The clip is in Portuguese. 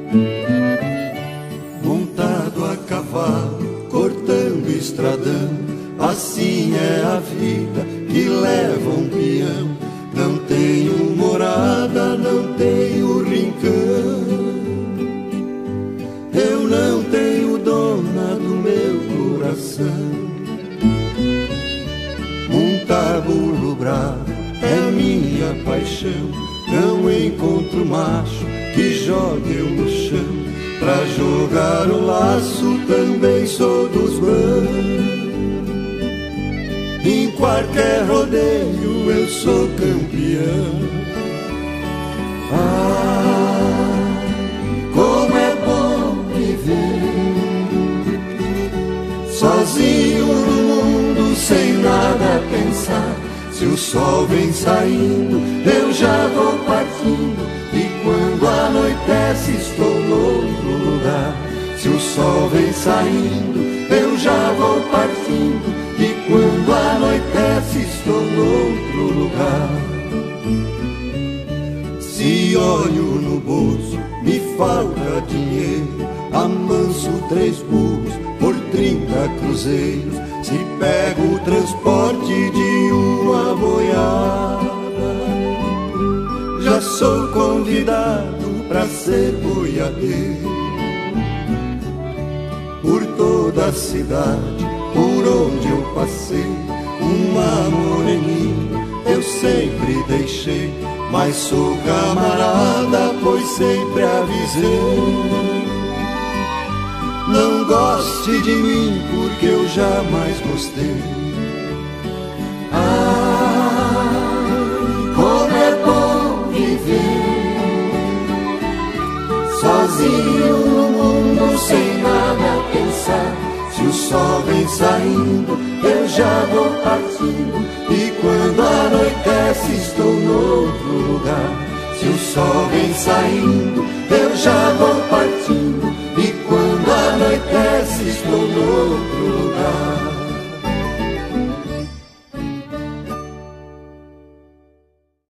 Montado a cavalo, cortando estradão, assim é a vida que leva um peão. Não tenho morada, não tenho rincão, eu não tenho dona do meu coração. Um tabulo bravo é minha paixão, não encontro macho que jogue eu no chão. Pra jogar o laço também sou dos bons, em qualquer rodeio eu sou campeão. Ah, como é bom viver sozinho no mundo, sem nada a pensar. Se o sol vem saindo, eu já vou partindo, e quando anoitece estou noutro lugar. Se o sol vem saindo, eu já vou partindo, e quando anoitece estou noutro lugar. Se olho no bolso, me falta dinheiro, amanso 3 burros por 30 cruzeiros. Se pego o transporte de uma boiada, já sou convidado pra ser boiadeiro. Por toda a cidade, por onde eu passei, uma moreninha eu sempre deixei, mas sou camarada, pois sempre avisei. Não goste de mim, porque eu jamais gostei. Ah, como é bom viver sozinho no mundo, sem nada a pensar. Se o sol vem saindo, eu já vou partindo, e quando anoitece estou noutro lugar. Se o sol vem saindo, eu já vou